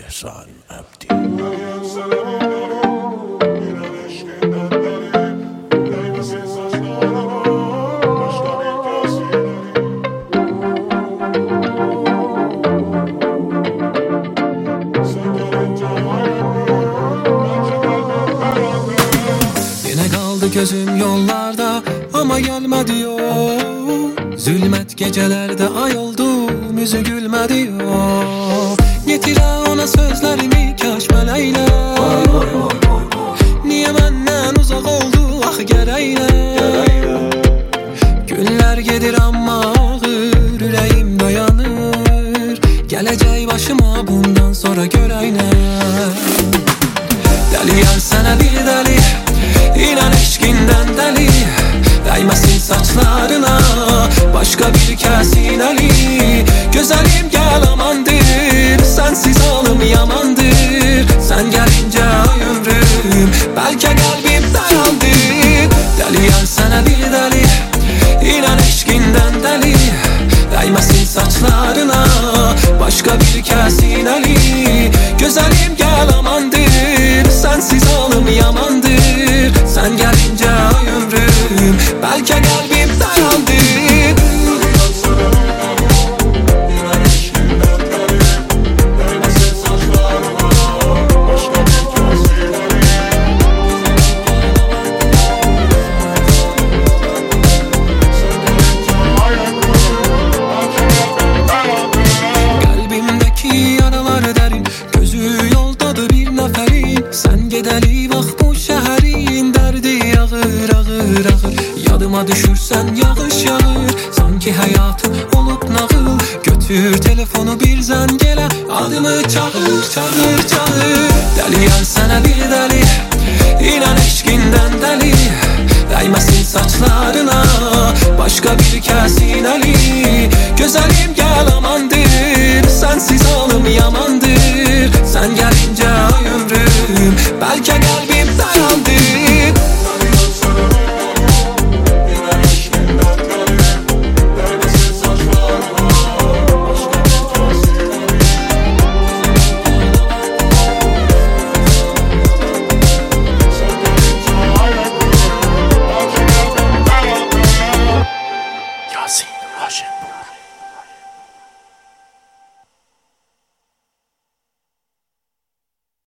İhsan Abdi. Yine kaldı gözüm yollarda ama gelmedi yol. Zulmet gecelerde ay oldum, yüzü gülmedi yol. Getire ona sözlerimi kaş meleyle. Niye benden uzak oldu ah gereyle. Günler gedir ama ağır, yüreğim dayanır. Geleceği başıma bundan sonra göreyne. Deli yar sana bir deli, İnan eşkinden deli. Değmesin saçlarına başka bir kesin eli. Güzelim gel amandır, sensiz alım yamandır. Sen gelince ömrüm belki kalbim dayandı. Deli yar sana bir deli, İnan eşkinden deli. Değmesin saçlarına başka bir kesin eli. Güzelim gel amandır, sensiz alım yamandır. Sen gelince ömrüm belki kalbim dayandı. Kalbimdeki yaralar derin, gözü yoldadır bir neferin. Sen gedeli bak bu şehrin derdi ağır ağır ağır. Yadıma düşürsen yağış yağır, sanki hayatım olup nağıl. Götür telefonu bir zengele, adımı çağır çağır çağır. Deli yar sana bir deli, İnan eşkinden deli. Değmesin saçlarına başka bir kesin eli. Güzelim